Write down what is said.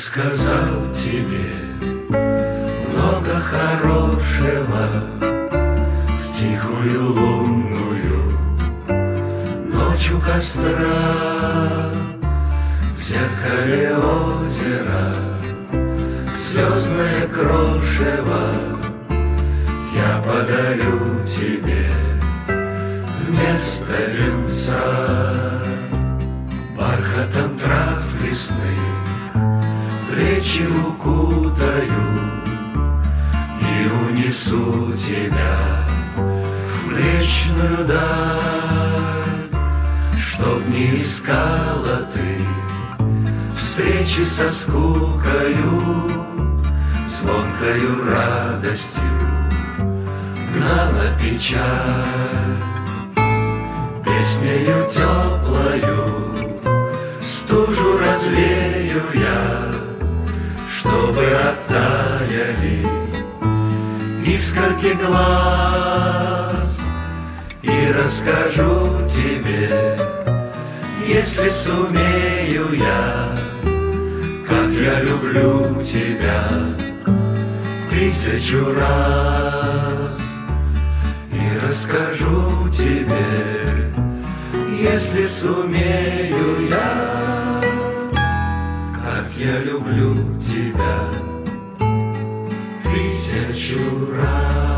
сказал тебе много хорошего в тихую лунную ночь у костра, в зеркале озера звездное крошево я подарю тебе вместо венца. Бархатом трав лесных плечи укутаю и унесу тебя в млечную даль, чтоб не искала ты встречи со скукою, звонкою радостью гнала печаль. Песнею теплою стужу развею я, чтобы оттаяли искорки глаз, и расскажу тебе, если сумею я, как я люблю тебя 1000 раз. И расскажу тебе, если сумею я, как я люблю тебя 1000 раз.